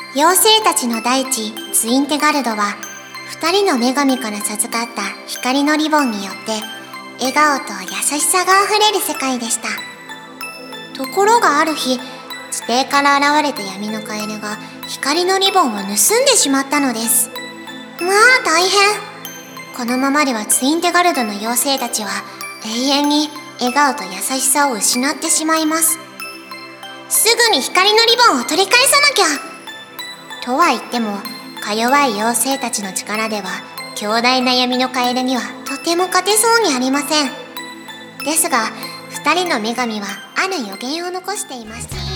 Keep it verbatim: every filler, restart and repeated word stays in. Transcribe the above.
妖精たちの大地ツインテガルドは二人の女神から授かった光のリボンによって笑顔と優しさがあふれる世界でした。ところがある日、地底から現れた闇のカエルが光のリボンを盗んでしまったのです。まあ大変。このままではツインテガルドの妖精たちは永遠に笑顔と優しさを失ってしまいます。すぐに光のリボンを取り返さなきゃとは言っても、か弱い妖精たちの力では強大な闇のカエルにはとても勝てそうにありません。ですが、二人の女神はある予言を残していました。